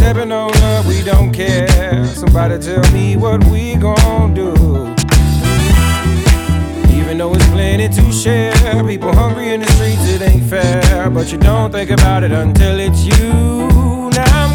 stepping on love, we don't care. Somebody tell me what we gon' do. Even though it's plenty to share, people hungry in the streets, it ain't fair. But you don't think about it until it's you. Now I'm